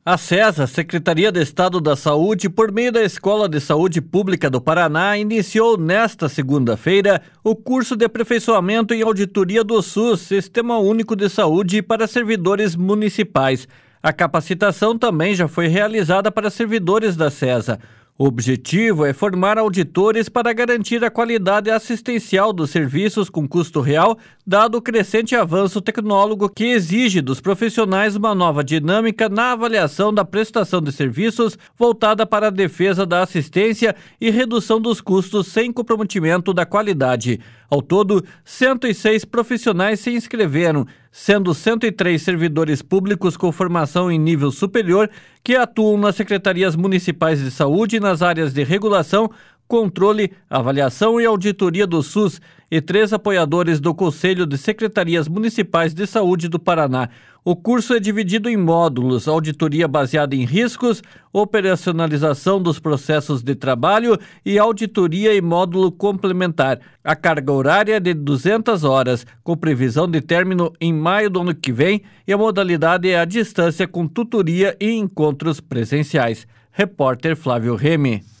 A SESA, Secretaria de Estado da Saúde, por meio da Escola de Saúde Pública do Paraná, iniciou nesta segunda-feira o curso de aperfeiçoamento em auditoria do SUS, Sistema Único de Saúde, para servidores municipais. A capacitação também já foi realizada para servidores da SESA. O objetivo é formar auditores para garantir a qualidade assistencial dos serviços com custo real, dado o crescente avanço tecnológico que exige dos profissionais uma nova dinâmica na avaliação da prestação de serviços voltada para a defesa da assistência e redução dos custos sem comprometimento da qualidade. Ao todo, 106 profissionais se inscreveram, sendo 103 servidores públicos com formação em nível superior que atuam nas secretarias municipais de saúde nas áreas de regulação, controle, avaliação e auditoria do SUS e 3 apoiadores do Conselho de Secretarias Municipais de Saúde do Paraná. O curso é dividido em módulos: auditoria baseada em riscos, operacionalização dos processos de trabalho e auditoria em módulo complementar. A carga horária é de 200 horas, com previsão de término em maio do ano que vem, e a modalidade é à distância com tutoria e encontros presenciais. Repórter Flávio Remy.